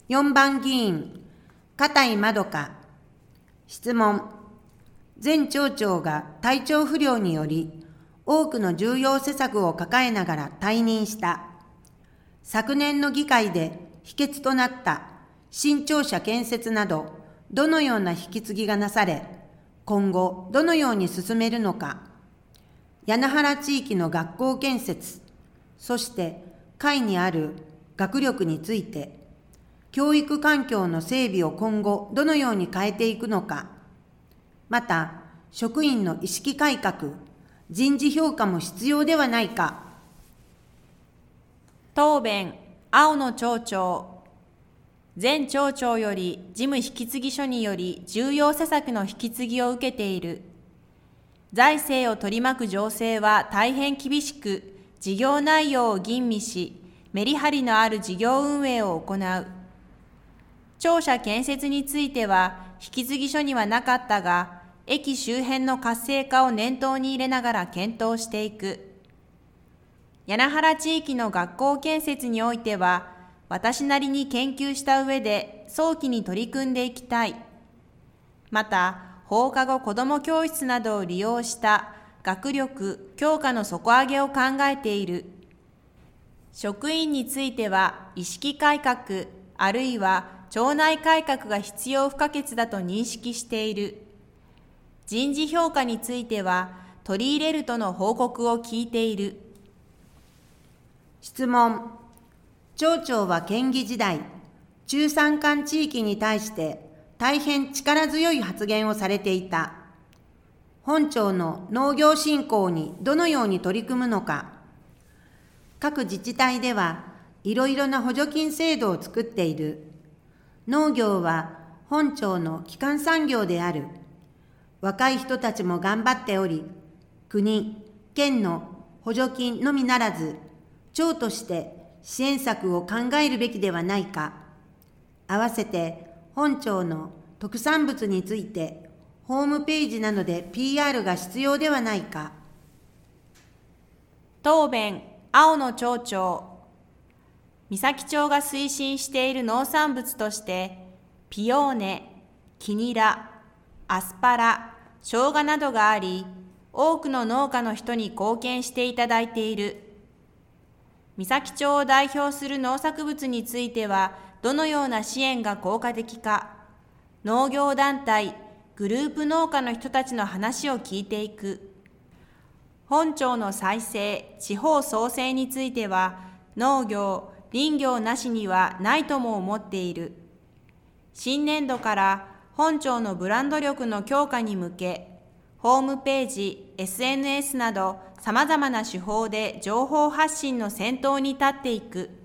4番議員、片井まどか。質問。前町長が体調不良により、多くの重要施策を抱えながら退任した。昨年の議会で否決となった新庁舎建設など、どのような引き継ぎがなされ、今後どのように進めるのか。谷名原地域の学校建設、そして下位にある学力について、教育環境の整備を今後どのように変えていくのか。また、職員の意識改革、人事評価も必要ではないか。 答弁、青野町長。前町長より事務引継書により重要施策の引き継ぎを受けている。財政を取り巻く情勢は大変厳しく、事業内容を吟味し、メリハリのある事業運営を行う。庁舎建設については引継書にはなかったが、駅周辺の活性化を念頭に入れながら検討していく。谷名原地域の学校建設においては、私なりに研究した上で早期に取り組んでいきたい。また、放課後子ども教室などを利用した学力強化の底上げを考えている。職員については意識改革、あるいは庁内改革が必要不可欠だと認識している。人事評価については取り入れるとの報告を聞いている。 質問。町長は県議時代、中山間地域に対して大変力強い発言をされていた。本町の農業振興にどのように取り組むのか。各自治体ではいろいろな補助金制度を作っている。農業は本町の基幹産業である。若い人たちも頑張っており、国、県の補助金のみならず、町として支援策を考えるべきではないか。合わせて本町の特産物についてホームページなどで PR が必要ではないか。 答弁、青野町長。三崎町が推進している農産物として、ピオーネ、キニラ、アスパラ、生姜などがあり、多くの農家の人に貢献していただいている。三崎町を代表する農作物については、どのような支援が効果的か、農業団体、グループ農家の人たちの話を聞いていく。本町の再生、地方創生については、農業、林業なしにはないとも思っている。新年度から本町のブランド力の強化に向け、ホームページ、SNS など様々な手法で情報発信の先頭に立っていく。